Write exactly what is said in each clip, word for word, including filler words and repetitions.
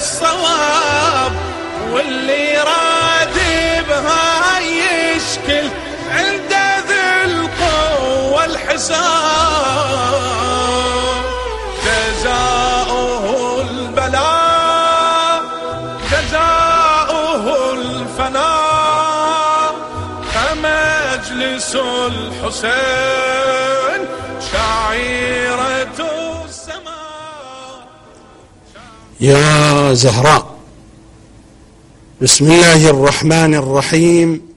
الصواب، واللي راد بها يشكل عند ذي القوة الحساب. جزاؤه البلاء جزاؤه الفناء، فمجلس الحسين شعيرة السماء. يا زهراء، بسم الله الرحمن الرحيم.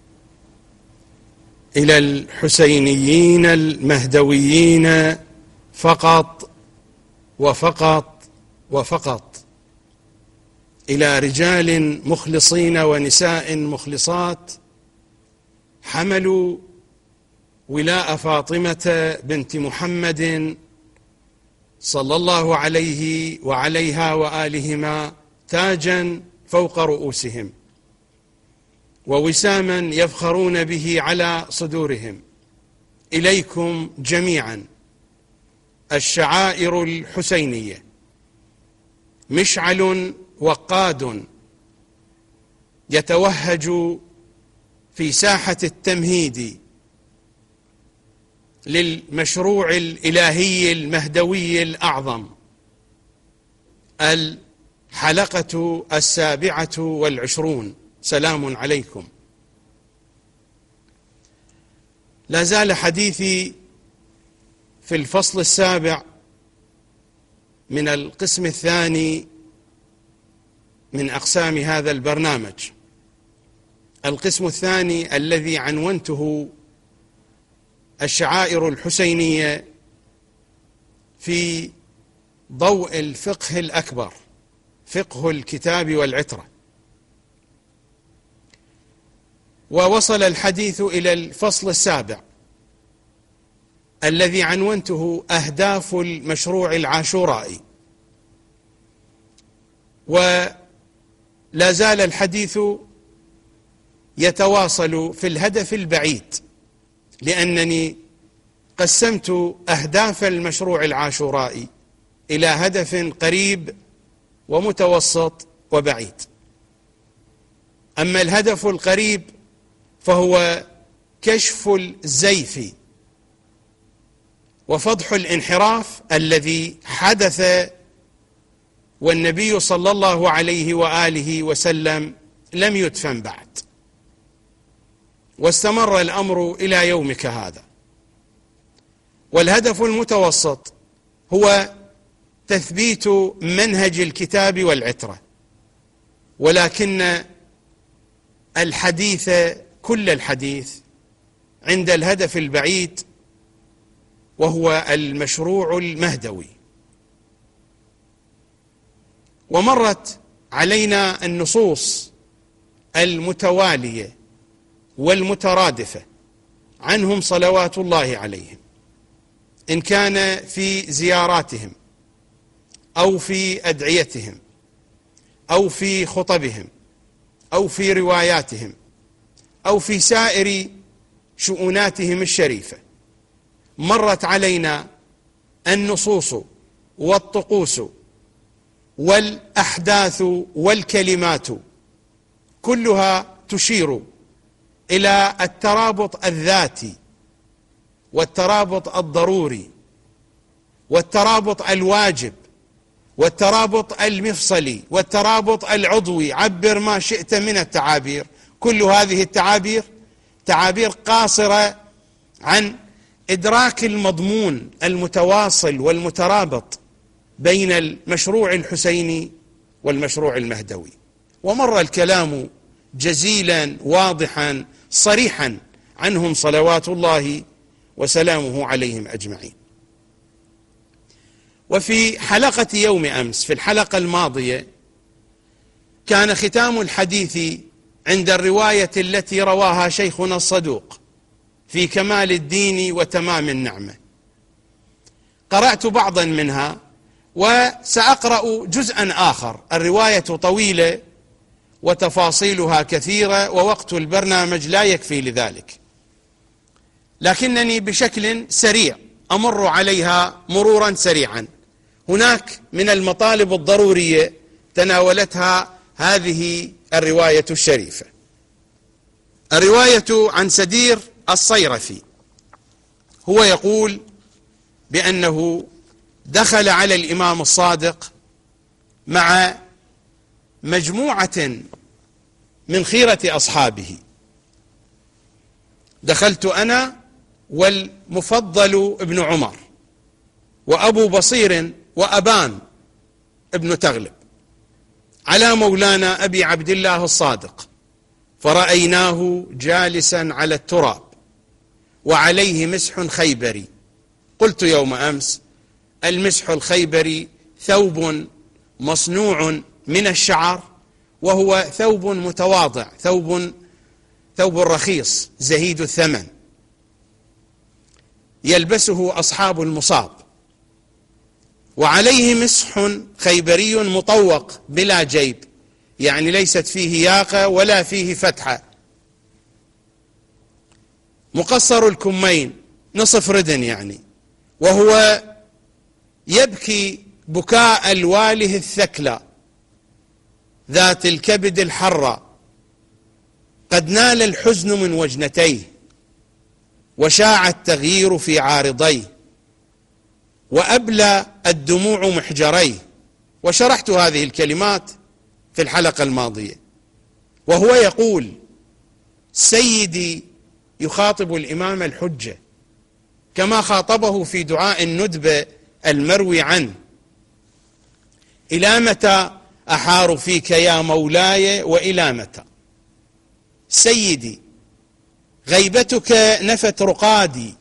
إلى الحسينيين المهدويين فقط وفقط وفقط، إلى رجال مخلصين ونساء مخلصات حملوا ولاء فاطمة بنت محمد صلى الله عليه وعليها وآلهما تاجا فوق رؤوسهم، ووساما يفخرون به على صدورهم. إليكم جميعا الشعائر الحسينية، مشعل وقاد يتوهج في ساحة التمهيد للمشروع الإلهي المهدوي الأعظم، الحلقة السابعة والعشرون. سلام عليكم. لا زال حديثي في الفصل السابع من القسم الثاني من أقسام هذا البرنامج، القسم الثاني الذي عنونته الشعائر الحسينية في ضوء الفقه الأكبر، فقه الكتاب والعترة. ووصل الحديث إلى الفصل السابع الذي عنونته أهداف المشروع العاشورائي، ولا زال الحديث يتواصل في الهدف البعيد، لأنني قسمت أهداف المشروع العاشورائي إلى هدف قريب ومتوسط وبعيد. أما الهدف القريب فهو كشف الزيف وفضح الانحراف الذي حدث والنبي صلى الله عليه وآله وسلم لم يدفن بعد، واستمر الأمر إلى يومك هذا. والهدف المتوسط هو تثبيت منهج الكتاب والعترة، ولكن الحديث كل الحديث عند الهدف البعيد، وهو المشروع المهدوي. ومرت علينا النصوص المتوالية والمترادفة عنهم صلوات الله عليهم، إن كان في زياراتهم أو في أدعيتهم أو في خطبهم أو في رواياتهم أو في سائر شؤوناتهم الشريفة. مرت علينا النصوص والطقوس والأحداث والكلمات، كلها تشير إلى الترابط الذاتي والترابط الضروري والترابط الواجب والترابط المفصلي والترابط العضوي، عبر ما شئت من التعابير. كل هذه التعابير تعابير قاصرة عن إدراك المضمون المتواصل والمترابط بين المشروع الحسيني والمشروع المهدوي. ومر الكلام جزيلا واضحا صريحا عنهم صلوات الله وسلامه عليهم أجمعين. وفي حلقة يوم أمس، في الحلقة الماضية، كان ختام الحديث عند الرواية التي رواها شيخنا الصدوق في كمال الدين وتمام النعمة. قرأت بعضا منها وسأقرأ جزءا آخر. الرواية طويلة وتفاصيلها كثيرة ووقت البرنامج لا يكفي لذلك، لكنني بشكل سريع أمر عليها مرورا سريعا. هناك من المطالب الضرورية تناولتها هذه الرواية الشريفة. الرواية عن سدير الصيرفي، هو يقول بأنه دخل على الإمام الصادق مع مجموعة من خيرة أصحابه، دخلت أنا والمفضل ابن عمر وأبو بصير وأبان ابن تغلب على مولانا أبي عبد الله الصادق، فرأيناه جالسا على التراب وعليه مسح خيبري. قلت يوم أمس: المسح الخيبري ثوب مصنوع من الشعر، وهو ثوب متواضع، ثوب ثوب رخيص زهيد الثمن، يلبسه أصحاب المصاب، وعليه مسح خيبري مطوق بلا جيب، يعني ليست فيه ياقة ولا فيه فتحة، مقصر الكمين نصف ردن يعني، وهو يبكي بكاء الواله الثكلى ذات الكبد الحرة، قد نال الحزن من وجنتيه وشاع التغيير في عارضيه وأبلى الدموع محجريه. وشرحت هذه الكلمات في الحلقة الماضية. وهو يقول: سيدي يخاطب الإمام الحجة كما خاطبه في دعاء الندبة المروي عنه: إلى متى أحار فيك يا مولاي وإلى متى؟ سيدي غيبتك نفت رقادي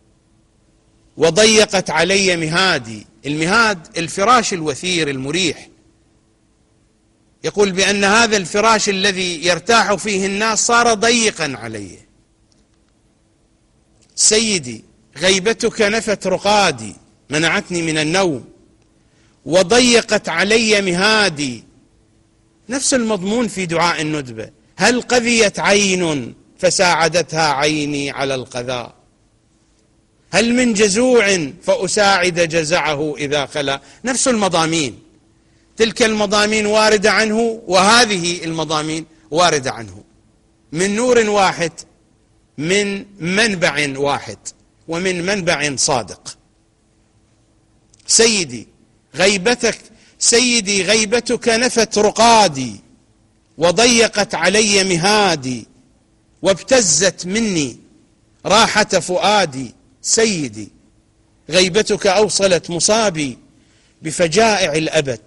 وضيقت علي مهادي. المهاد الفراش الوثير المريح، يقول بأن هذا الفراش الذي يرتاح فيه الناس صار ضيقا علي. سيدي غيبتك نفت رقادي، منعتني من النوم، وضيقت علي مهادي. نفس المضمون في دعاء الندبة: هل قذيت عين فساعدتها عيني على القذى؟ هل من جزوع فأساعد جزعه إذا خلا؟ نفس المضامين، تلك المضامين واردة عنه وهذه المضامين واردة عنه، من نور واحد، من منبع واحد، ومن منبع صادق. سيدي غيبتك سيدي غيبتك نفت رقادي وضيقت علي مهادي وابتزت مني راحة فؤادي. سيدي غيبتك أوصلت مصابي بفجائع الأبد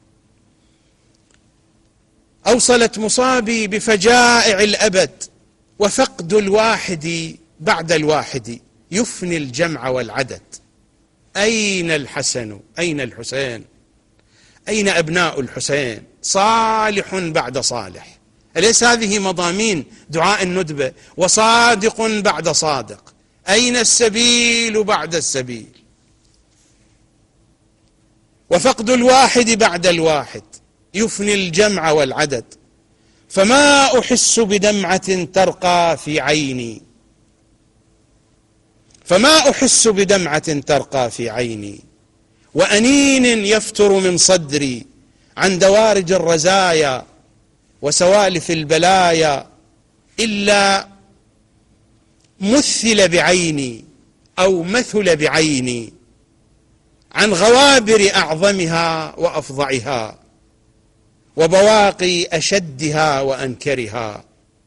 أوصلت مصابي بفجائع الأبد وفقد الواحد بعد الواحد يفني الجمع والعدد. أين الحسن؟ أين الحسين؟ أين أبناء الحسين؟ صالح بعد صالح. أليس هذه مضامين دعاء الندبة؟ وصادق بعد صادق. أين السبيل بعد السبيل؟ وفقد الواحد بعد الواحد يفني الجمع والعدد. فما أحس بدمعة ترقى في عيني فما أحس بدمعة ترقى في عيني وأنين يفتر من صدري عن دوارج الرزايا وسوالف البلايا إلا مثل بعيني أو مثل بعيني عن غوابر أعظمها وأفظعها وبواقي أشدها وأنكرها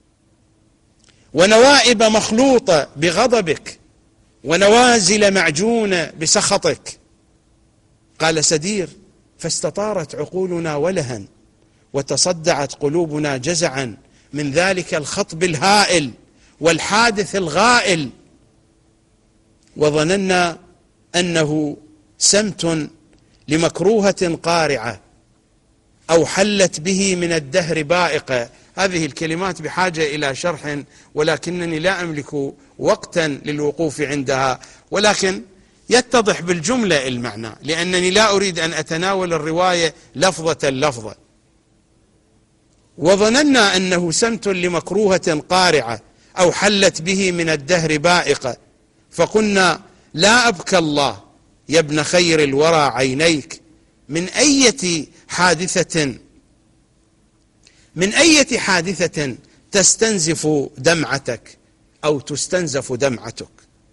ونوائب مخلوطة بغضبك ونوازل معجونة بسخطك. قال سدير: فاستطارت عقولنا ولها وتصدعت قلوبنا جزعا من ذلك الخطب الهائل والحادث الغائل، وظننا أنه سمت لمكروهة قارعة أو حلت به من الدهر بائقة. هذه الكلمات بحاجة إلى شرح، ولكنني لا أملك وقتا للوقوف عندها، ولكن يتضح بالجملة المعنى، لأنني لا أريد أن أتناول الرواية لفظة لفظة. وظننا أنه سمت لمكروهة قارعة أو حلت به من الدهر بائقة، فقلنا: لا أبكى الله يا ابن خير الورى عينيك من أية حادثة من أي حادثة تستنزف دمعتك أو تستنزف دمعتك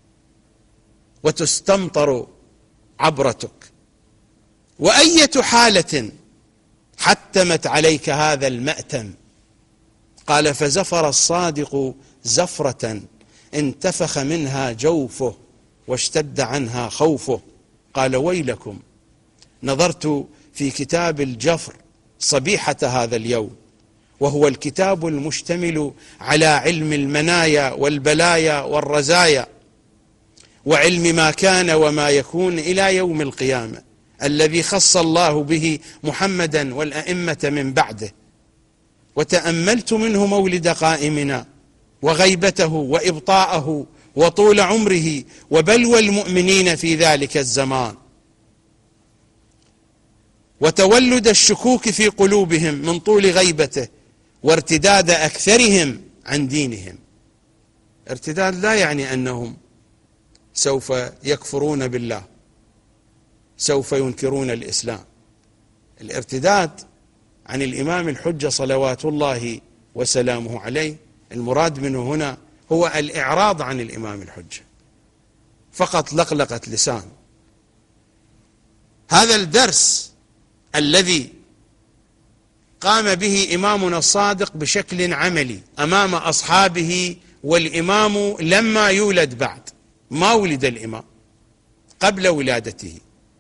وتستمطر عبرتك؟ وأية حالة حتمت عليك هذا المأتم؟ قال: فزفر الصادق زفرة انتفخ منها جوفه واشتد عنها خوفه. قال: ويلكم، نظرت في كتاب الجفر صبيحة هذا اليوم، وهو الكتاب المشتمل على علم المنايا والبلايا والرزايا، وعلم ما كان وما يكون إلى يوم القيامة، الذي خص الله به محمدا والأئمة من بعده. وتأملت منه مولد قائمنا، وغيبته وإبطاءه وطول عمره وبلوى المؤمنين في ذلك الزمان، وتولد الشكوك في قلوبهم من طول غيبته، وارتداد أكثرهم عن دينهم. ارتداد لا يعني أنهم سوف يكفرون بالله، سوف ينكرون الإسلام. الارتداد عن الإمام الحجة صلوات الله وسلامه عليه، المراد منه هنا هو الإعراض عن الإمام الحجة، فقط لقلقة لسان. هذا الدرس الذي قام به إمامنا الصادق بشكل عملي أمام أصحابه، والإمام لما يولد بعد، ما ولد الإمام، قبل ولادته.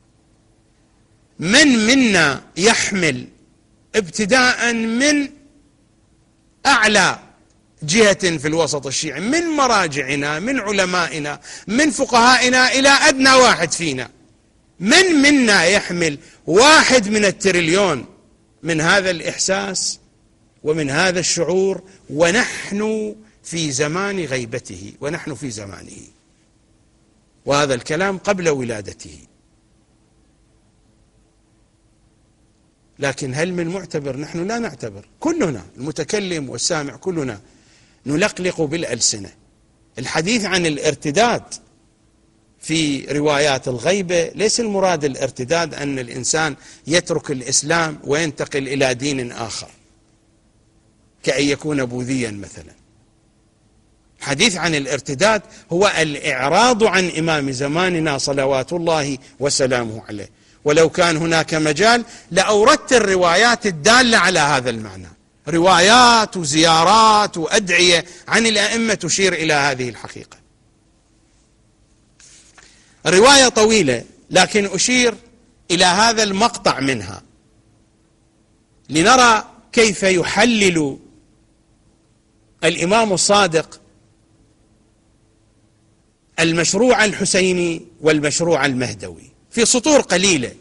من منا يحمل ابتداء من أعلى جهة في الوسط الشيعي، من مراجعنا، من علمائنا، من فقهائنا، إلى أدنى واحد فينا، من منا يحمل واحد من التريليون من هذا الإحساس ومن هذا الشعور، ونحن في زمان غيبته، ونحن في زمانه، وهذا الكلام قبل ولادته. لكن هل من معتبر؟ نحن لا نعتبر، كلنا المتكلم والسامع كلنا نلقلق بالألسنة. الحديث عن الارتداد في روايات الغيبة ليس المراد الارتداد أن الإنسان يترك الإسلام وينتقل إلى دين آخر، كأن يكون بوذيا مثلا. الحديث عن الارتداد هو الإعراض عن إمام زماننا صلوات الله وسلامه عليه. ولو كان هناك مجال لأوردت الروايات الدالة على هذا المعنى، روايات وزيارات وأدعية عن الأئمة تشير إلى هذه الحقيقة. الرواية طويلة، لكن أشير إلى هذا المقطع منها لنرى كيف يحلل الإمام الصادق المشروع الحسيني والمشروع المهدوي في سطور قليلة.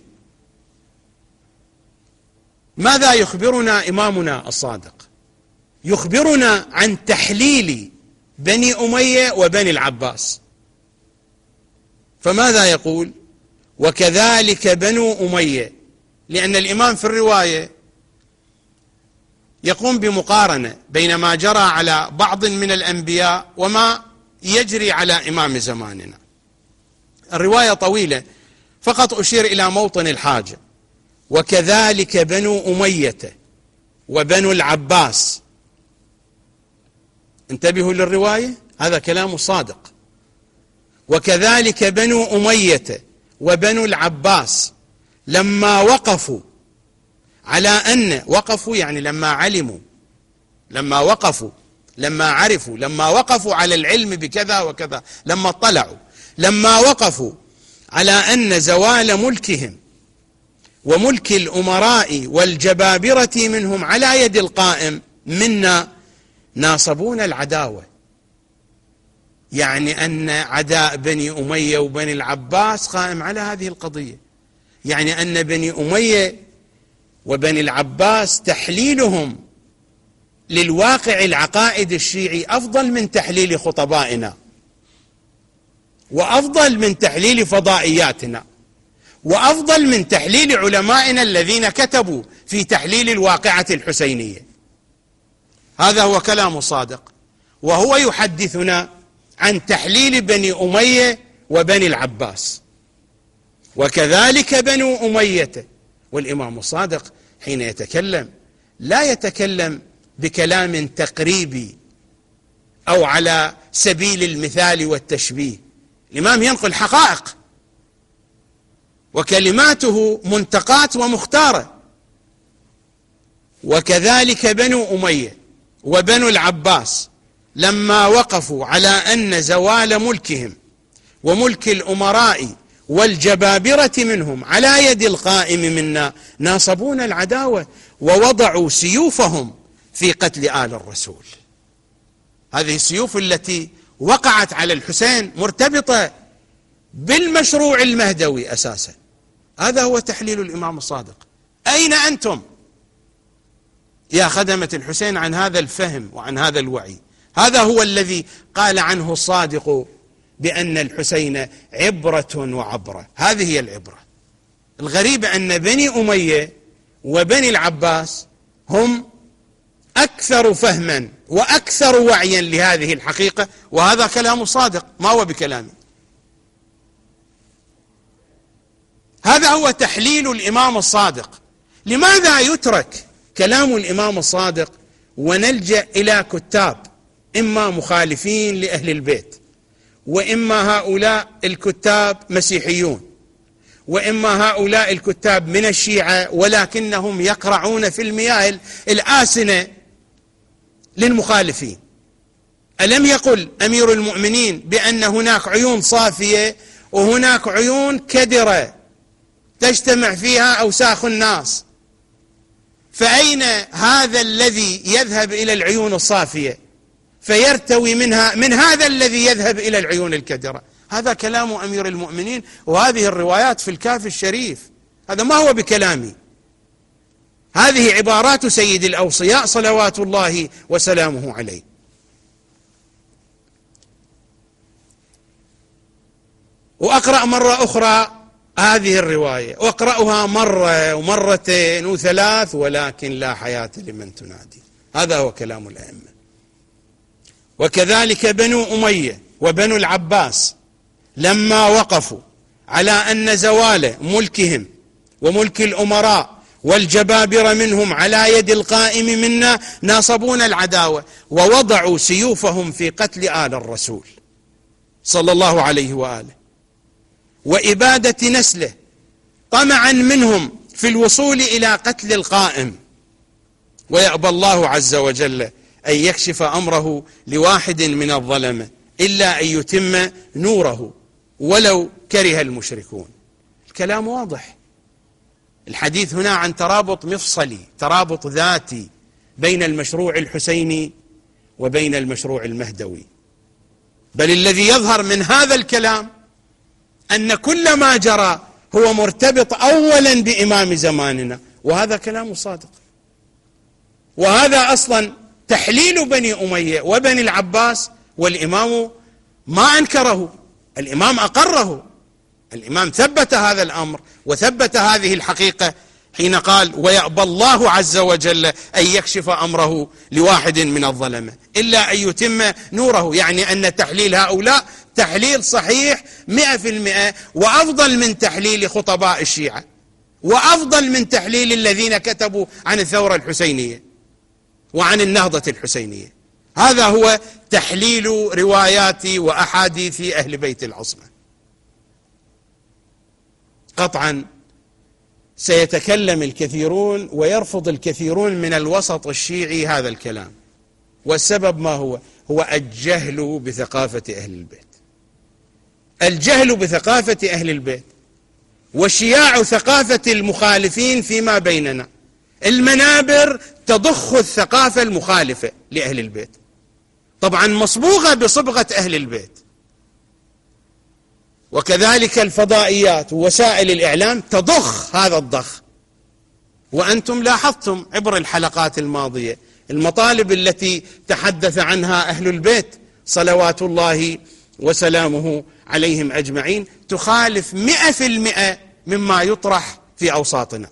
ماذا يخبرنا إمامنا الصادق؟ يخبرنا عن تحليل بني أمية وبني العباس. فماذا يقول؟ وكذلك بنو أمية، لأن الإمام في الرواية يقوم بمقارنة بين ما جرى على بعض من الأنبياء وما يجري على إمام زماننا. الرواية طويلة، فقط أشير إلى موطن الحاجة. وكذلك بنو أمية وبنو العباس. انتبهوا للرواية، هذا كلام صادق. وكذلك بنو أمية وبنو العباس لما وقفوا على أن، وقفوا يعني لما علموا، لما وقفوا، لما عرفوا، لما وقفوا على العلم بكذا وكذا، لما اطلعوا، لما وقفوا على أن زوال ملكهم وملك الأمراء والجبابرة منهم على يد القائم منا ناصبون العداوة. يعني أن عداء بني أمية وبني العباس قائم على هذه القضية، يعني أن بني أمية وبني العباس تحليلهم للواقع العقائد الشيعي أفضل من تحليل خطبائنا، وأفضل من تحليل فضائياتنا، وأفضل من تحليل علمائنا الذين كتبوا في تحليل الواقعة الحسينية. هذا هو كلام صادق، وهو يحدثنا عن تحليل بني أمية وبني العباس. وكذلك بنو أمية. والإمام الصادق حين يتكلم لا يتكلم بكلام تقريبي أو على سبيل المثال والتشبيه. الإمام ينقل حقائق وكلماته منتقاة ومختارة. وكذلك بنو أمية وبنو العباس لما وقفوا على أن زوال ملكهم وملك الأمراء والجبابرة منهم على يد القائم منا ناصبون العداوة ووضعوا سيوفهم في قتل آل الرسول. هذه السيوف التي وقعت على الحسين مرتبطة بالمشروع المهدوي أساسا. هذا هو تحليل الإمام الصادق. أين أنتم يا خدمة الحسين عن هذا الفهم وعن هذا الوعي؟ هذا هو الذي قال عنه الصادق بأن الحسين عبرة وعبرة. هذه هي العبرة. الغريب أن بني أمية وبني العباس هم أكثر فهما وأكثر وعيا لهذه الحقيقة، وهذا كلام صادق ما هو بكلامي. هذا هو تحليل الإمام الصادق. لماذا يترك كلام الإمام الصادق ونلجأ إلى كتاب إما مخالفين لأهل البيت، وإما هؤلاء الكتاب مسيحيون، وإما هؤلاء الكتاب من الشيعة ولكنهم يقرعون في المياه الآسنة للمخالفين؟ ألم يقل أمير المؤمنين بأن هناك عيون صافية وهناك عيون كدرة تجتمع فيها أوساخ الناس؟ فأين هذا الذي يذهب إلى العيون الصافية فيرتوي منها من هذا الذي يذهب إلى العيون الكدرة؟ هذا كلام أمير المؤمنين، وهذه الروايات في الكافي الشريف. هذا ما هو بكلامي، هذه عبارات سيد الأوصياء صلوات الله وسلامه عليه. وأقرأ مرة أخرى هذه الرواية، وأقرأها مرة ومرتين وثلاث، ولكن لا حياة لمن تنادي. هذا هو كلام الأئمة. وكذلك بنو أمية وبنو العباس لما وقفوا على أن زوال ملكهم وملك الأمراء والجبابرة منهم على يد القائم منا ناصبون العداوة ووضعوا سيوفهم في قتل آل الرسول صلى الله عليه وآله وإبادة نسله طمعا منهم في الوصول إلى قتل القائم. ويأبى الله عز وجل أن يكشف أمره لواحد من الظلمة إلا أن يتم نوره ولو كره المشركون. الكلام واضح. الحديث هنا عن ترابط مفصلي، ترابط ذاتي بين المشروع الحسيني وبين المشروع المهدوي. بل الذي يظهر من هذا الكلام أن كل ما جرى هو مرتبط أولا بإمام زماننا، وهذا كلام صادق. وهذا أصلا تحليل بني أمية وبني العباس، والإمام ما أنكره، الإمام أقره، الإمام ثبت هذا الأمر وثبت هذه الحقيقة حين قال ويأبى الله عز وجل أن يكشف أمره لواحد من الظلمة إلا أن يتم نوره. يعني أن تحليل هؤلاء تحليل صحيح مئة في المئة، وأفضل من تحليل خطباء الشيعة، وأفضل من تحليل الذين كتبوا عن الثورة الحسينية وعن النهضة الحسينية. هذا هو تحليل روايات وأحاديث أهل بيت العصمة. قطعا سيتكلم الكثيرون ويرفض الكثيرون من الوسط الشيعي هذا الكلام، والسبب ما هو؟ هو الجهل بثقافة أهل البيت، الجهل بثقافة أهل البيت وشياع ثقافة المخالفين فيما بيننا. المنابر تضخ الثقافة المخالفة لأهل البيت، طبعا مصبوغة بصبغة أهل البيت، وكذلك الفضائيات ووسائل الإعلام تضخ هذا الضخ. وأنتم لاحظتم عبر الحلقات الماضية المطالب التي تحدث عنها أهل البيت صلوات الله وسلامه عليهم أجمعين تخالف مئة في المئة مما يطرح في أوساطنا.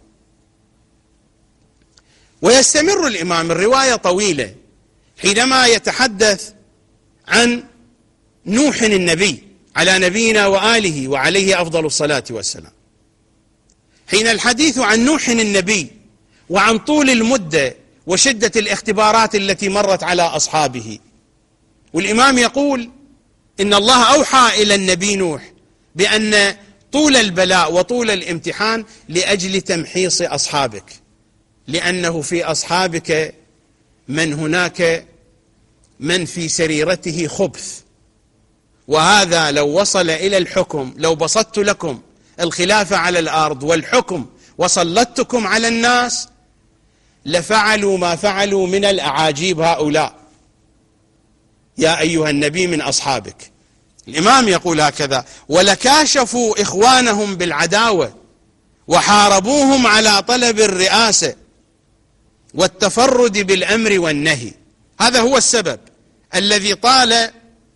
ويستمر الإمام، الرواية طويلة، حينما يتحدث عن نوح النبي على نبينا وآله وعليه أفضل الصلاة والسلام. حين الحديث عن نوح النبي وعن طول المدة وشدة الاختبارات التي مرت على أصحابه. والإمام يقول إن الله أوحى إلى النبي نوح بأن طول البلاء وطول الامتحان لأجل تمحيص أصحابك، لأنه في أصحابك من هناك من في سريرته خبث، وهذا لو وصل إلى الحكم، لو بسطت لكم الخلافة على الأرض والحكم وسلطتكم على الناس لفعلوا ما فعلوا من الأعاجيب هؤلاء يا أيها النبي من أصحابك. الإمام يقول هكذا: ولكاشفوا إخوانهم بالعداوة وحاربوهم على طلب الرئاسة والتفرد بالأمر والنهي. هذا هو السبب الذي طال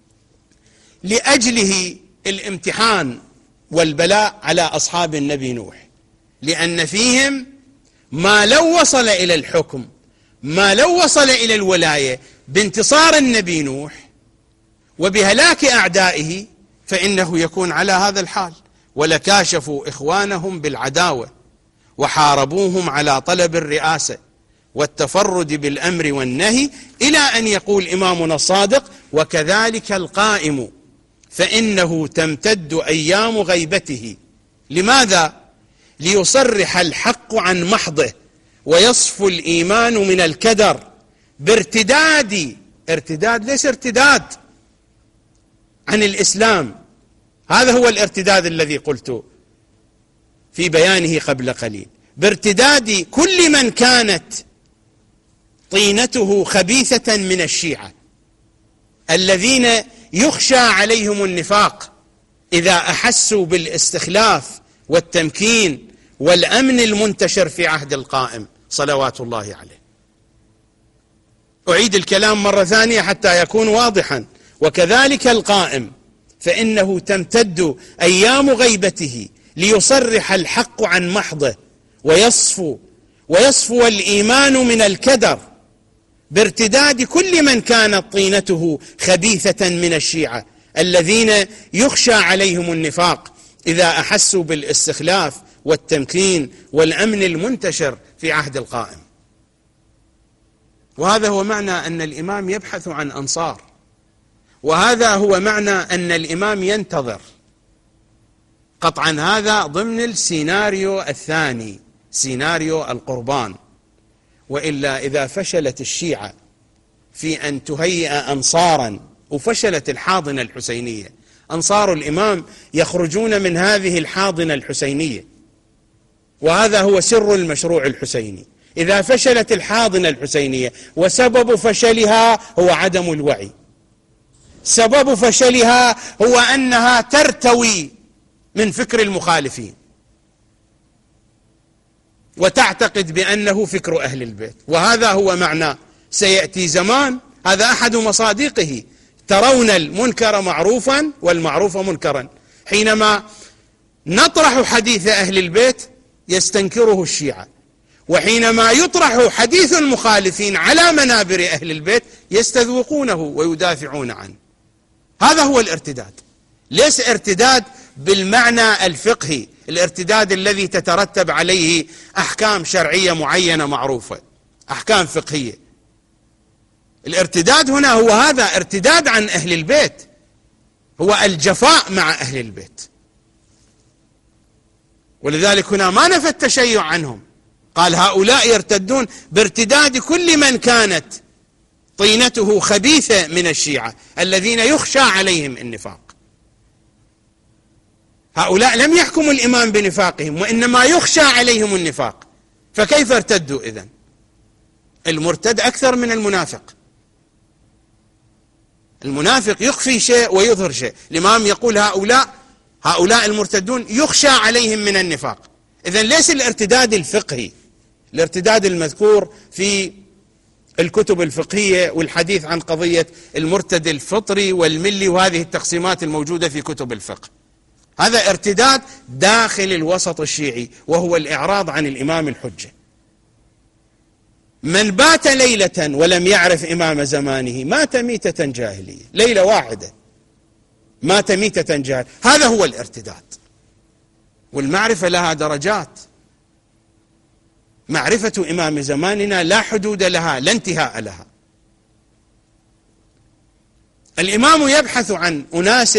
لأجله الامتحان والبلاء على أصحاب النبي نوح، لأن فيهم ما لو وصل إلى الحكم، ما لو وصل إلى الولاية بانتصار النبي نوح وبهلاك أعدائه فإنه يكون على هذا الحال. ولكاشفوا إخوانهم بالعداوة وحاربوهم على طلب الرئاسة والتفرد بالأمر والنهي، إلى أن يقول إمامنا الصادق: وكذلك القائم فإنه تمتد أيام غيبته. لماذا؟ ليصرح الحق عن محضه ويصفو الإيمان من الكدر بارتداد، ارتداد ليس ارتداد عن الإسلام، هذا هو الارتداد الذي قلت في بيانه قبل قليل، بارتداد كل من كانت طينته خبيثة من الشيعة الذين يخشى عليهم النفاق إذا أحسوا بالاستخلاف والتمكين والأمن المنتشر في عهد القائم صلوات الله عليه. أعيد الكلام مرة ثانية حتى يكون واضحا: وكذلك القائم فإنه تمتد أيام غيبته ليصرح الحق عن محضه ويصفو ويصفو الإيمان من الكدر بارتداد كل من كانت طينته خبيثة من الشيعة الذين يخشى عليهم النفاق إذا أحسوا بالاستخلاف والتمكين والأمن المنتشر في عهد القائم. وهذا هو معنى أن الإمام يبحث عن أنصار، وهذا هو معنى أن الإمام ينتظر. قطعا هذا ضمن السيناريو الثاني، سيناريو القربان. وإلا إذا فشلت الشيعة في أن تهيئ أنصارا، وفشلت الحاضنة الحسينية، أنصار الإمام يخرجون من هذه الحاضنة الحسينية، وهذا هو سر المشروع الحسيني. إذا فشلت الحاضنة الحسينية وسبب فشلها هو عدم الوعي، سبب فشلها هو أنها ترتوي من فكر المخالفين وتعتقد بأنه فكر أهل البيت. وهذا هو معنى سيأتي زمان، هذا أحد مصادقه: ترون المنكر معروفا والمعروف منكرا. حينما نطرح حديث أهل البيت يستنكره الشيعة، وحينما يطرح حديث المخالفين على منابر أهل البيت يستذوقونه ويدافعون عنه. هذا هو الارتداد، ليس ارتداد بالمعنى الفقهي، الارتداد الذي تترتب عليه أحكام شرعية معينة معروفة، أحكام فقهية. الارتداد هنا هو هذا ارتداد عن أهل البيت، هو الجفاء مع أهل البيت. ولذلك هنا ما نفى التشيع عنهم، قال هؤلاء يرتدون بارتداد كل من كانت طينته خبيثة من الشيعة الذين يخشى عليهم النفاق. هؤلاء لم يحكم الإمام بنفاقهم، وإنما يخشى عليهم النفاق، فكيف ارتدوا إذن؟ المرتد أكثر من المنافق. المنافق يخفي شيء ويظهر شيء. الإمام يقول هؤلاء هؤلاء المرتدون يخشى عليهم من النفاق. إذن ليس الارتداد الفقهي، الارتداد المذكور في الكتب الفقهية والحديث عن قضية المرتد الفطري والملي وهذه التقسيمات الموجودة في كتب الفقه، هذا ارتداد داخل الوسط الشيعي، وهو الإعراض عن الإمام الحجة. من بات ليلة ولم يعرف إمام زمانه مات ميتة جاهلية، ليلة واحدة مات ميتة جاهل. هذا هو الارتداد. والمعرفة لها درجات، معرفة إمام زماننا لا حدود لها، لا انتهاء لها. الإمام يبحث عن أناس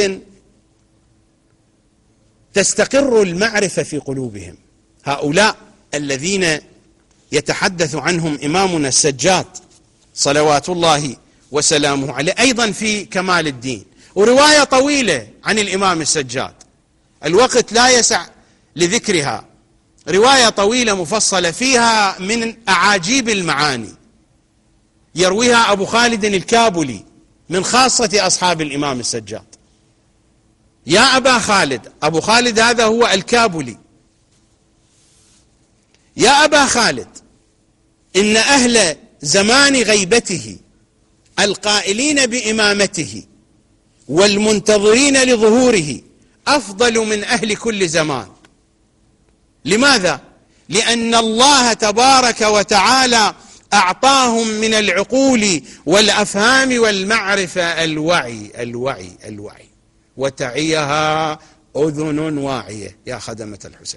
تستقر المعرفة في قلوبهم، هؤلاء الذين يتحدث عنهم إمامنا السجاد صلوات الله وسلامه عليه، أيضا في كمال الدين. ورواية طويلة عن الإمام السجاد، الوقت لا يسع لذكرها، رواية طويلة مفصلة فيها من أعاجيب المعاني، يرويها أبو خالد الكابلي من خاصة أصحاب الإمام السجاد. يا أبا خالد، أبو خالد هذا هو الكابلي، يا أبا خالد، إن أهل زمان غيبته القائلين بإمامته والمنتظرين لظهوره أفضل من أهل كل زمان. لماذا؟ لأن الله تبارك وتعالى أعطاهم من العقول والأفهام والمعرفة الوعي الوعي الوعي وتعيها أذن واعية يا خدمة الحسين.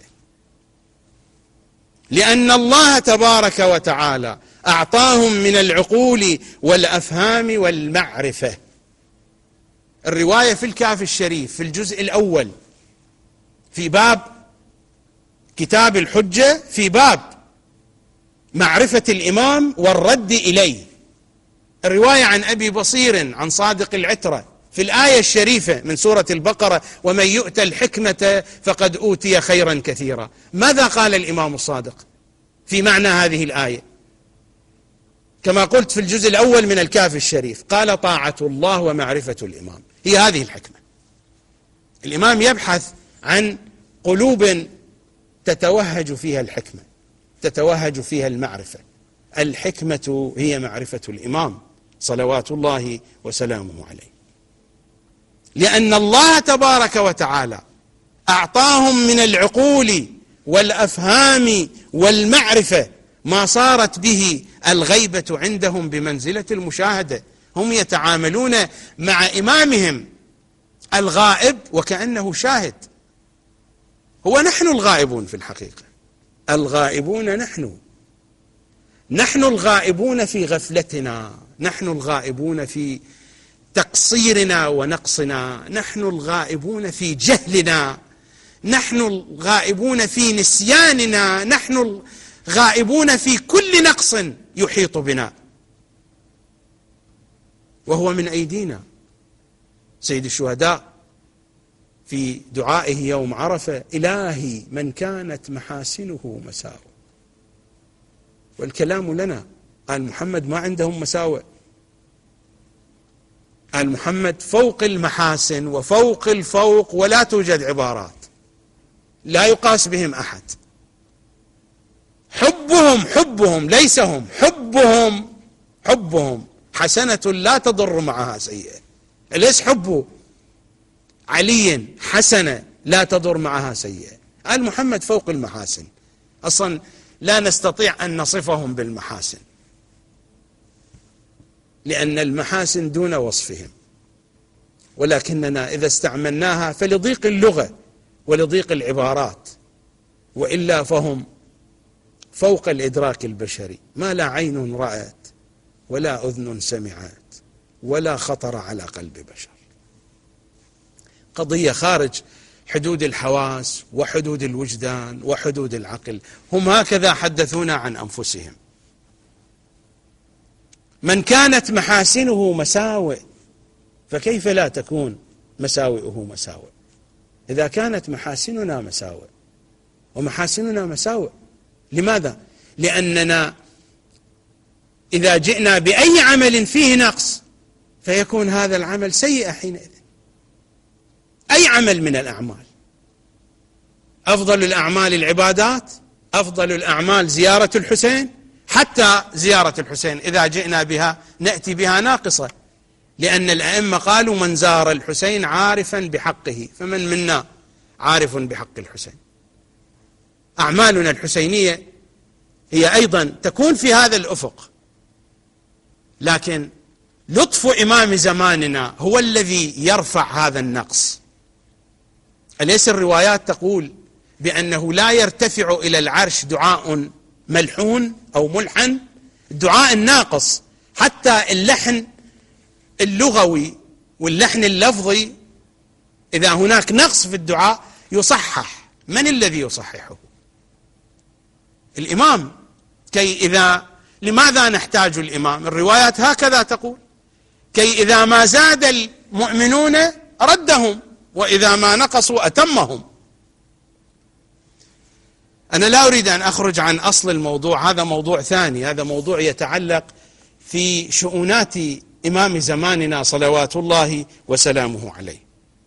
لأن الله تبارك وتعالى أعطاهم من العقول والأفهام والمعرفة. الرواية في الكافي الشريف في الجزء الأول في باب كتاب الحجة، في باب معرفة الإمام والرد إليه، الرواية عن أبي بصير عن صادق العترة في الآية الشريفة من سورة البقرة: ومن يؤت الحكمة فقد أوتي خيرا كثيرا. ماذا قال الإمام الصادق في معنى هذه الآية؟ كما قلت في الجزء الأول من الكافي الشريف، قال: طاعة الله ومعرفة الإمام هي هذه الحكمة. الإمام يبحث عن قلوب تتوهج فيها الحكمة، تتوهج فيها المعرفة. الحكمة هي معرفة الإمام صلوات الله وسلامه عليه. لأن الله تبارك وتعالى أعطاهم من العقول والأفهام والمعرفة ما صارت به الغيبة عندهم بمنزلة المشاهدة. هم يتعاملون مع إمامهم الغائب وكأنه شاهد. هو نحن الغائبون في الحقيقة، الغائبون نحن نحن الغائبون في غفلتنا، نحن الغائبون في تقصيرنا ونقصنا، نحن الغائبون في جهلنا، نحن الغائبون في نسياننا، نحن الغائبون في كل نقص يحيط بنا وهو من أيدينا. سيد الشهداء في دعائه يوم عرفة: إلهي من كانت محاسنه مساوئ. والكلام لنا، آل محمد ما عندهم مساوئ، آل محمد فوق المحاسن وفوق الفوق، ولا توجد عبارات، لا يقاس بهم أحد. حبهم حبهم ليس هم، حبهم حبهم حسنة لا تضر معها سيئة. ليس حبه علي حسنة لا تضر معها سيئة. آل محمد فوق المحاسن، أصلا لا نستطيع أن نصفهم بالمحاسن، لأن المحاسن دون وصفهم، ولكننا إذا استعملناها فلضيق اللغة ولضيق العبارات، وإلا فهم فوق الإدراك البشري. ما لا عين رأت ولا أذن سمعت ولا خطر على قلب بشر. قضية خارج حدود الحواس وحدود الوجدان وحدود العقل. هم هكذا حدثونا عن أنفسهم: من كانت محاسنه مساوئ فكيف لا تكون مساوئه مساوئ؟ إذا كانت محاسننا مساوئ ومحاسننا مساوئ، لماذا؟ لأننا إذا جئنا بأي عمل فيه نقص فيكون هذا العمل سيئا حينئذ. أي عمل من الأعمال، أفضل الأعمال العبادات، أفضل الأعمال زيارة الحسين. حتى زيارة الحسين إذا جئنا بها نأتي بها ناقصة، لأن الأئمة قالوا: من زار الحسين عارفا بحقه فمن منا عارف بحق الحسين. أعمالنا الحسينية هي أيضا تكون في هذا الأفق، لكن لطف إمام زماننا هو الذي يرفع هذا النقص. أليس الروايات تقول بأنه لا يرتفع إلى العرش دعاء ملحون أو ملحن، الدعاء الناقص، حتى اللحن اللغوي واللحن اللفظي إذا هناك نقص في الدعاء يصحح. من الذي يصححه؟ الإمام. كي إذا لماذا نحتاج الإمام؟ الروايات هكذا تقول: كي إذا ما زاد المؤمنون ردهم، وإذا ما نقصوا أتمهم. أنا لا أريد أن أخرج عن أصل الموضوع، هذا موضوع ثاني، هذا موضوع يتعلق في شؤونات إمام زماننا صلوات الله وسلامه عليه.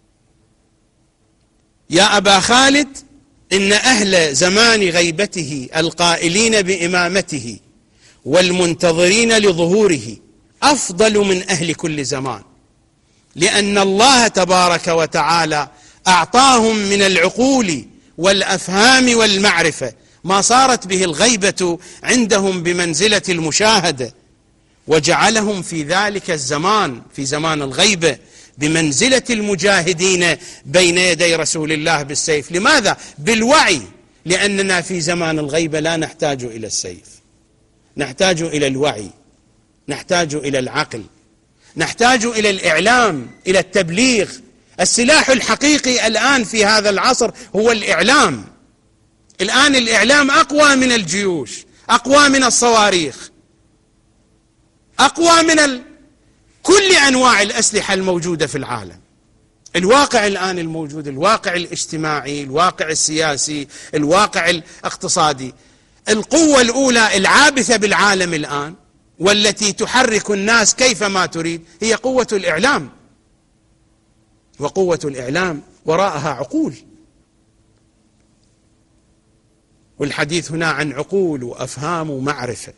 يا أبا خالد، إن أهل زمان غيبته القائلين بإمامته والمنتظرين لظهوره أفضل من أهل كل زمان، لأن الله تبارك وتعالى أعطاهم من العقول والأفهام والمعرفة ما صارت به الغيبة عندهم بمنزلة المشاهدة، وجعلهم في ذلك الزمان، في زمان الغيبة، بمنزلة المجاهدين بين يدي رسول الله بالسيف. لماذا؟ بالوعي، لأننا في زمان الغيبة لا نحتاج إلى السيف، نحتاج إلى الوعي، نحتاج إلى العقل، نحتاج إلى الإعلام، إلى التبليغ. السلاح الحقيقي الآن في هذا العصر هو الإعلام. الآن الإعلام أقوى من الجيوش، أقوى من الصواريخ، أقوى من ال... كل أنواع الأسلحة الموجودة في العالم. الواقع الآن الموجود، الواقع الاجتماعي، الواقع السياسي، الواقع الاقتصادي، القوة الأولى العابثة بالعالم الآن والتي تحرك الناس كيفما تريد هي قوة الإعلام، وقوة الإعلام وراءها عقول، والحديث هنا عن عقول وأفهام ومعرفة.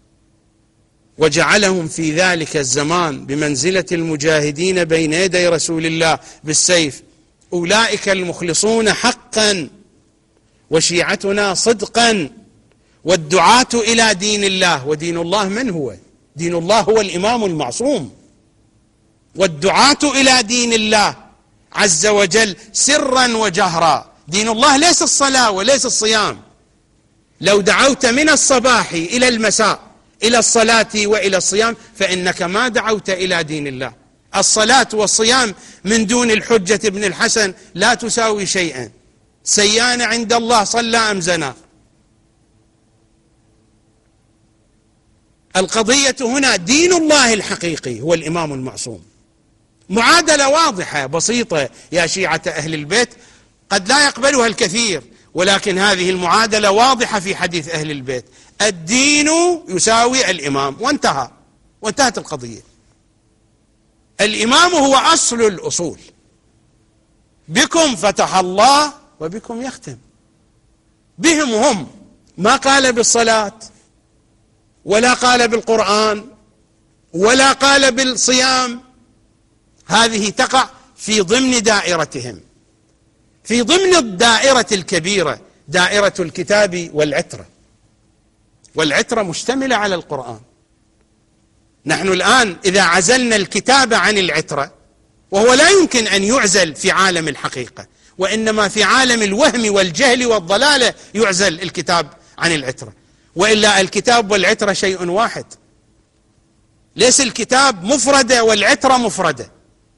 وجعلهم في ذلك الزمان بمنزلة المجاهدين بين يدي رسول الله بالسيف، أولئك المخلصون حقا وشيعتنا صدقا والدعاة إلى دين الله. ودين الله من هو؟ دين الله هو الإمام المعصوم. والدعاة إلى دين الله عز وجل سرا وجهرا. دين الله ليس الصلاة وليس الصيام. لو دعوت من الصباح إلى المساء إلى الصلاة وإلى الصيام فإنك ما دعوت إلى دين الله. الصلاة والصيام من دون الحجة ابن الحسن لا تساوي شيئا. سيان عند الله صلى أم زنا. القضية هنا دين الله الحقيقي هو الإمام المعصوم. معادلة واضحة بسيطة يا شيعة أهل البيت، قد لا يقبلها الكثير، ولكن هذه المعادلة واضحة في حديث أهل البيت. الدين يساوي الإمام، وانتهى، وانتهت القضية. الإمام هو أصل الأصول. بكم فتح الله وبكم يختم. بهم هم، ما قال بالصلاة ولا قال بالقرآن ولا قال بالصيام، هذه تقع في ضمن دائرتهم، في ضمن الدائرة الكبيرة، دائرة الكتاب والعترة. والعترة مشتملة على القرآن. نحن الآن إذا عزلنا الكتاب عن العترة، وهو لا يمكن أن يعزل في عالم الحقيقة، وإنما في عالم الوهم والجهل والضلالة يعزل الكتاب عن العترة، وإلا الكتاب والعترة شيء واحد. ليس الكتاب مفردة والعترة مفردة.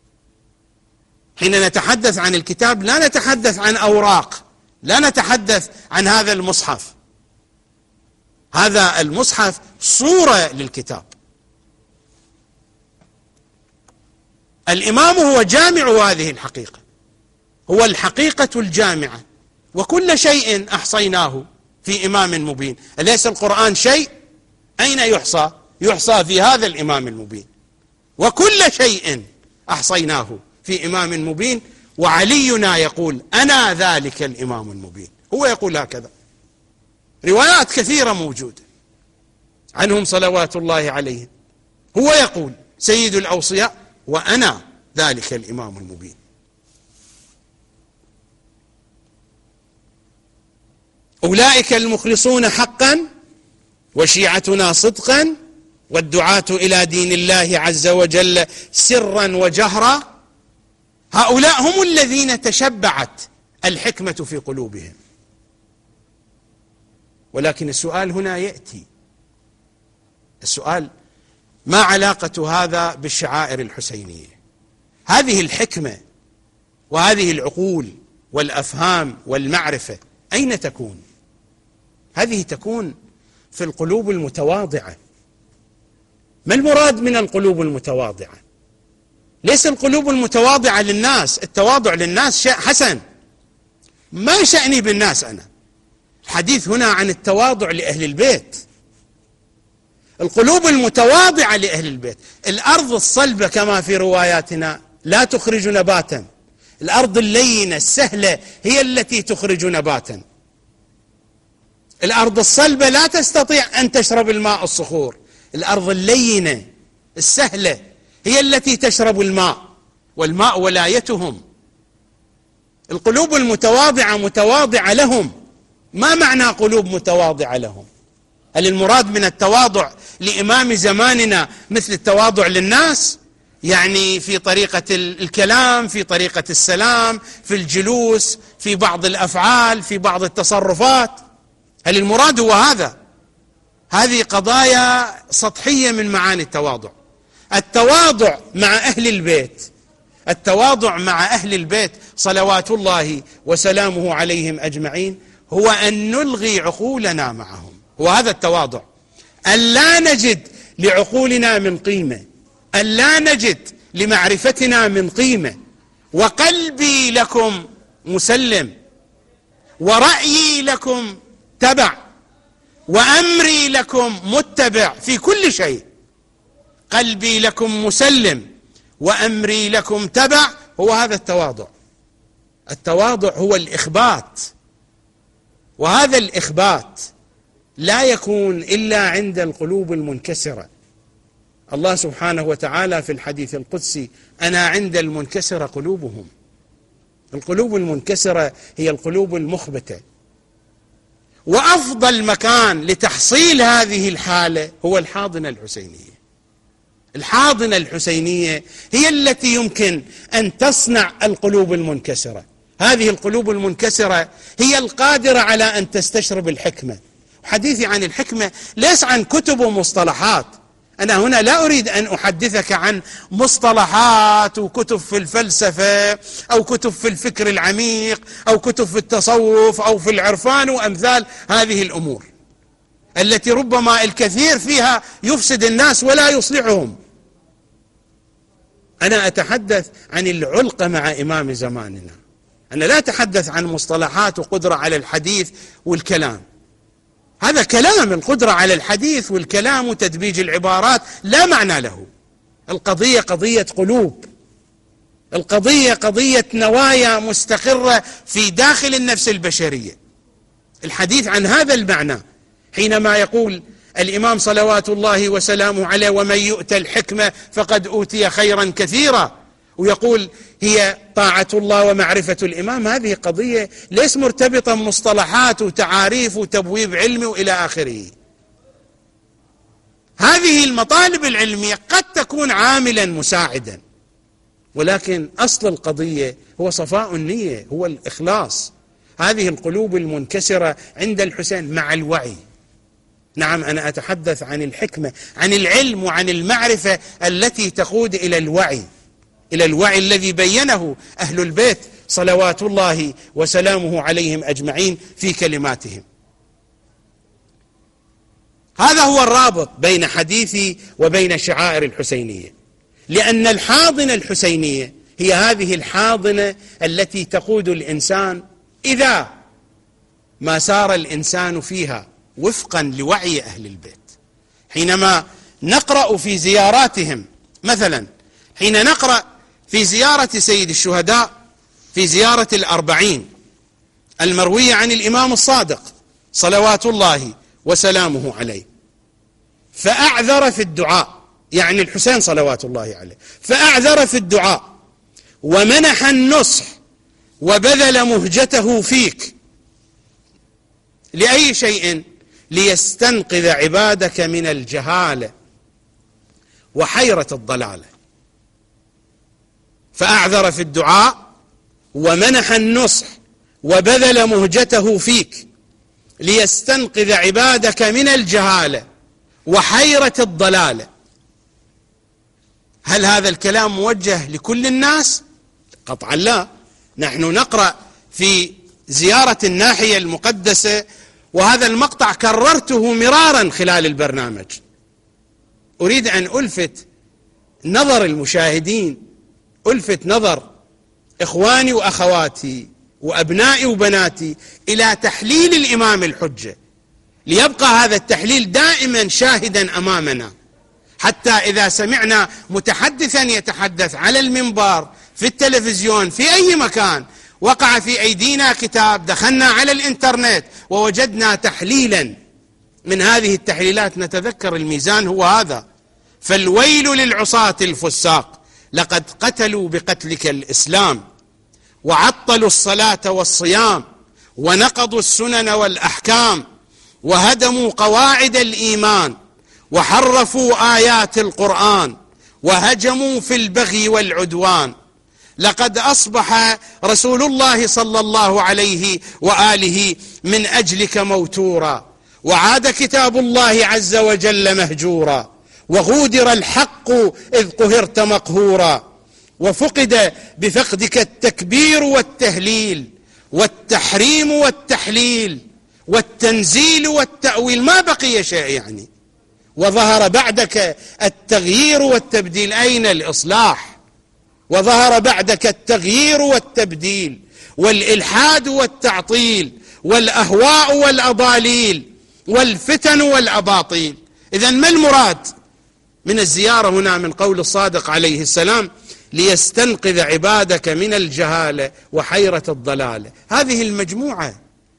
حين نتحدث عن الكتاب لا نتحدث عن أوراق، لا نتحدث عن هذا المصحف. هذا المصحف صورة للكتاب. الإمام هو جامع هذه الحقيقة، هو الحقيقة الجامعة، وكل شيء أحصيناه في إمام مبين. أليس القرآن شيء؟ أين يحصى؟ يحصى في هذا الإمام المبين. وكل شيء أحصيناه في إمام مبين. وعلينا يقول أنا ذلك الإمام المبين، هو يقول هكذا. روايات كثيرة موجودة عنهم صلوات الله عليهم. هو يقول سيد الأوصياء وأنا ذلك الإمام المبين. أولئك المخلصون حقا وشيعتنا صدقا والدعاة إلى دين الله عز وجل سرا وجهرا. هؤلاء هم الذين تشبعت الحكمة في قلوبهم. ولكن السؤال هنا يأتي، السؤال: ما علاقة هذا بالشعائر الحسينية؟ هذه الحكمة وهذه العقول والأفهام والمعرفة أين تكون؟ هذه تكون في القلوب المتواضعة. ما المراد من القلوب المتواضعة؟ ليس القلوب المتواضعة للناس، التواضع للناس شيء حسن، ما شأني بالناس أنا. الحديث هنا عن التواضع لأهل البيت، القلوب المتواضعة لأهل البيت. الأرض الصلبة كما في رواياتنا لا تخرج نباتا، الأرض اللينة السهلة هي التي تخرج نباتا. الأرض الصلبة لا تستطيع أن تشرب الماء الصخور، الأرض اللينة السهلة هي التي تشرب الماء، والماء ولايتهم. القلوب المتواضعة متواضعة لهم. ما معنى قلوب متواضعة لهم؟ هل المراد من التواضع لإمام زماننا مثل التواضع للناس؟ يعني في طريقة الكلام، في طريقة السلام، في الجلوس، في بعض الأفعال، في بعض التصرفات؟ هل المراد هو هذا؟ هذه قضايا سطحية من معاني التواضع. التواضع مع أهل البيت، التواضع مع أهل البيت صلوات الله وسلامه عليهم أجمعين هو أن نلغي عقولنا معهم. وهذا التواضع، أن لا نجد لعقولنا من قيمة، أن لا نجد لمعرفتنا من قيمة. وقلبي لكم مسلم، ورأيي لكم تبع، وأمري لكم متبع في كل شيء. قلبي لكم مسلم وأمري لكم تبع، هو هذا التواضع. التواضع هو الإخبات، وهذا الإخبات لا يكون إلا عند القلوب المنكسرة. الله سبحانه وتعالى في الحديث القدسي: أنا عند المنكسرة قلوبهم. القلوب المنكسرة هي القلوب المخبتة. وأفضل مكان لتحصيل هذه الحالة هو الحاضنة الحسينية. الحاضنة الحسينية هي التي يمكن أن تصنع القلوب المنكسرة. هذه القلوب المنكسرة هي القادرة على أن تستشرب الحكمة. حديثي عن الحكمة ليس عن كتب ومصطلحات. أنا هنا لا أريد أن أحدثك عن مصطلحات وكتب في الفلسفة أو كتب في الفكر العميق أو كتب في التصوف أو في العرفان وأمثال هذه الأمور التي ربما الكثير فيها يفسد الناس ولا يصلحهم. أنا أتحدث عن العلقة مع إمام زماننا. أنا لا أتحدث عن مصطلحات وقدرة على الحديث والكلام. هذا كلام، القدرة على الحديث والكلام وتدبيج العبارات لا معنى له. القضية قضية قلوب، القضية قضية نوايا مستقرة في داخل النفس البشرية. الحديث عن هذا المعنى حينما يقول الإمام صلوات الله وسلامه عليه: ومن يؤت الحكمة فقد أوتي خيرا كثيرا، ويقول هي طاعة الله ومعرفة الإمام. هذه قضية ليس مرتبطة بمصطلحات وتعاريف وتبويب علمي وإلى آخره. هذه المطالب العلمية قد تكون عاملا مساعدا، ولكن أصل القضية هو صفاء النية، هو الإخلاص. هذه القلوب المنكسرة عند الحسين مع الوعي. نعم، أنا أتحدث عن الحكمة، عن العلم وعن المعرفة التي تقود إلى الوعي، إلى الوعي الذي بينه أهل البيت صلوات الله وسلامه عليهم أجمعين في كلماتهم. هذا هو الرابط بين حديثي وبين الشعائر الحسينية، لأن الحاضنة الحسينية هي هذه الحاضنة التي تقود الإنسان إذا ما سار الإنسان فيها وفقا لوعي أهل البيت. حينما نقرأ في زياراتهم، مثلا حين نقرأ في زيارة سيد الشهداء في زيارة الأربعين المروية عن الإمام الصادق صلوات الله وسلامه عليه، فأعذر في الدعاء، يعني الحسين صلوات الله عليه، فأعذر في الدعاء ومنح النصح وبذل مهجته فيك. لأي شيء؟ ليستنقذ عبادك من الجهالة وحيرة الضلالة. فأعذر في الدعاء ومنح النصح وبذل مهجته فيك ليستنقذ عبادك من الجهالة وحيرة الضلالة. هل هذا الكلام موجه لكل الناس؟ قطعا لا. نحن نقرأ في زيارة الناحية المقدسة، وهذا المقطع كررته مرارا خلال البرنامج. أريد أن ألفت نظر المشاهدين، ألفت نظر إخواني وأخواتي وأبنائي وبناتي إلى تحليل الإمام الحجة، ليبقى هذا التحليل دائما شاهدا أمامنا، حتى إذا سمعنا متحدثا يتحدث على المنبر، في التلفزيون، في أي مكان، وقع في أيدينا كتاب، دخلنا على الإنترنت ووجدنا تحليلا من هذه التحليلات، نتذكر الميزان هو هذا: فالويل للعصاة الفساق، لقد قتلوا بقتلك الإسلام، وعطلوا الصلاة والصيام، ونقضوا السنن والأحكام، وهدموا قواعد الإيمان، وحرفوا آيات القرآن، وهجموا في البغي والعدوان. لقد أصبح رسول الله صلى الله عليه وآله من أجلك موتورا، وعاد كتاب الله عز وجل مهجورا، وغودر الحق إذ قهرت مقهورا، وفقد بفقدك التكبير والتهليل والتحريم والتحليل والتنزيل والتأويل، ما بقي شيء يعني. وظهر بعدك التغيير والتبديل، أين الإصلاح؟ وظهر بعدك التغيير والتبديل والإلحاد والتعطيل والأهواء والأضاليل والفتن والأباطيل. إذن ما المراد من الزيارة هنا من قول الصادق عليه السلام: ليستنقذ عبادك من الجهالة وحيرة الضلالة؟ هذه المجموعة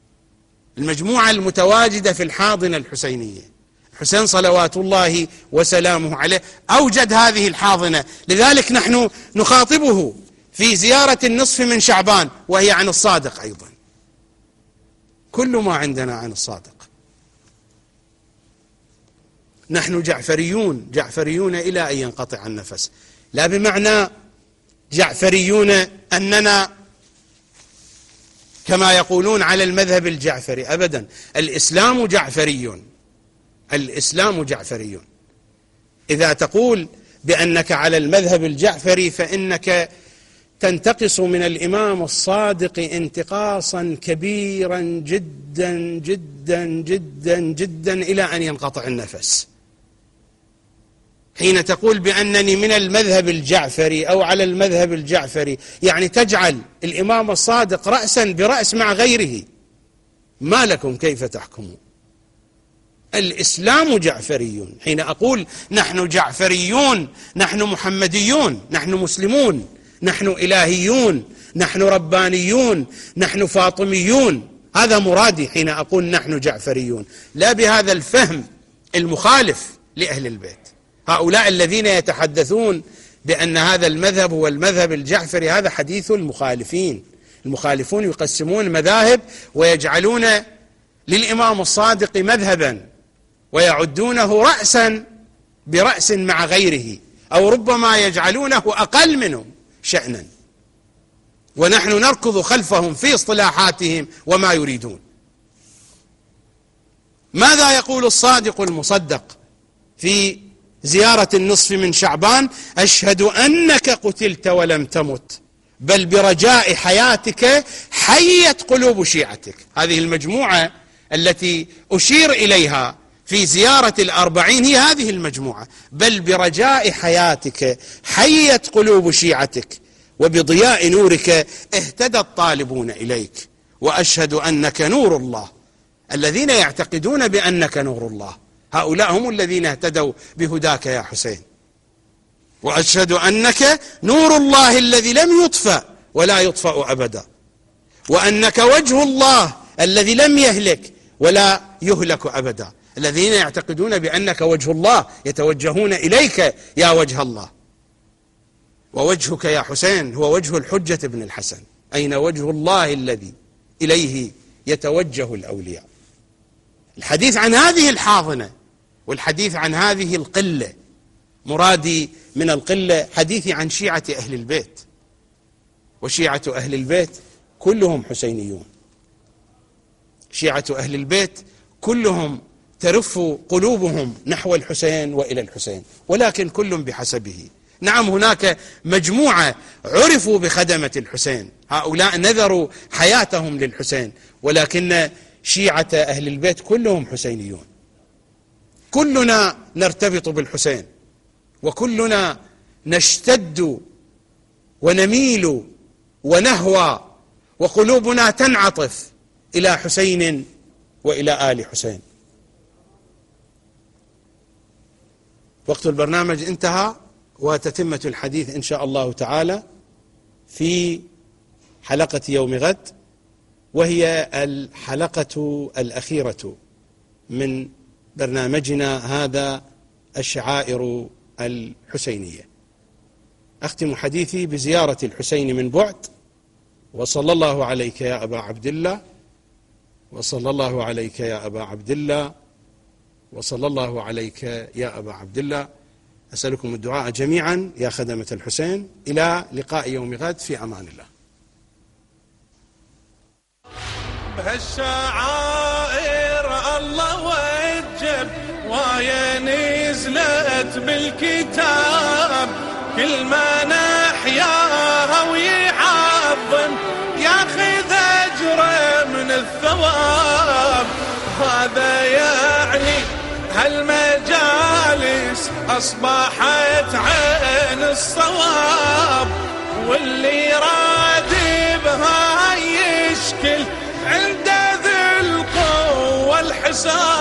المجموعة المتواجدة في الحاضنة الحسينية، حسين صلوات الله وسلامه عليه أوجد هذه الحاضنة. لذلك نحن نخاطبه في زيارة النصف من شعبان، وهي عن الصادق أيضا. كل ما عندنا عن الصادق. نحن جعفريون، جعفريون إلى أن ينقطع النفس، لا بمعنى جعفريون أننا كما يقولون على المذهب الجعفري، أبدا. الإسلام جعفري، الإسلام جعفري. إذا تقول بأنك على المذهب الجعفري فإنك تنتقص من الإمام الصادق انتقاصا كبيرا جدا جدا جدا جدا إلى أن ينقطع النفس. حين تقول بأنني من المذهب الجعفري أو على المذهب الجعفري، يعني تجعل الإمام الصادق رأسا برأس مع غيره. ما لكم كيف تحكمون؟ الإسلام جعفري. حين أقول نحن جعفريون، نحن محمديون، نحن مسلمون، نحن إلهيون، نحن ربانيون، نحن فاطميون، هذا مرادي حين أقول نحن جعفريون، لا بهذا الفهم المخالف لأهل البيت. هؤلاء الذين يتحدثون بأن هذا المذهب هو المذهب الجعفري، هذا حديث المخالفين. المخالفون يقسمون مذاهب ويجعلون للإمام الصادق مذهبا ويعدونه رأسا برأس مع غيره، أو ربما يجعلونه أقل منهم شأنا، ونحن نركض خلفهم في اصطلاحاتهم وما يريدون. ماذا يقول الصادق المصدق في زيارة النصف من شعبان؟ أشهد أنك قتلت ولم تمت، بل برجاء حياتك حيت قلوب شيعتك. هذه المجموعة التي أشير إليها في زيارة الأربعين هي هذه المجموعة: بل برجاء حياتك حيت قلوب شيعتك، وبضياء نورك اهتدى الطالبون إليك، وأشهد أنك نور الله. الذين يعتقدون بأنك نور الله هؤلاء هم الذين اهتدوا بهداك يا حسين. وأشهد أنك نور الله الذي لم يطفأ ولا يطفأ أبدا، وأنك وجه الله الذي لم يهلك ولا يهلك أبدا. الذين يعتقدون بأنك وجه الله يتوجهون إليك يا وجه الله، ووجهك يا حسين هو وجه الحجة بن الحسن. أين وجه الله الذي إليه يتوجه الأولياء؟ الحديث عن هذه الحاضنة والحديث عن هذه القلة، مرادي من القلة حديثي عن شيعة أهل البيت، وشيعة أهل البيت كلهم حسينيون. شيعة أهل البيت كلهم ترف قلوبهم نحو الحسين وإلى الحسين، ولكن كل بحسبه. نعم هناك مجموعة عرفوا بخدمة الحسين، هؤلاء نذروا حياتهم للحسين، ولكن شيعة أهل البيت كلهم حسينيون، كلنا نرتبط بالحسين، وكلنا نشتد ونميل ونهوى، وقلوبنا تنعطف إلى حسين وإلى آل حسين. وقت البرنامج انتهى، وتتمة الحديث إن شاء الله تعالى في حلقة يوم غد، وهي الحلقة الأخيرة من برنامجنا هذا الشعائر الحسينية. أختم حديثي بزيارة الحسين من بعد. وصلى الله عليك يا أبا عبد الله، وصلى الله عليك يا أبا عبد الله، وصلى الله عليك يا أبا عبد الله. أسألكم الدعاء جميعا يا خدمة الحسين. إلى لقاء يوم غد، في أمان الله. بهالشعائر الله وجب ويا نزلت بالكتاب، كل ما نحياها ويعظم ياخذ أجره من الثواب. هذا يعني هالمجالس أصبحت عين الصواب، واللي رادي بها يشكل عند ذي القوة الحساب.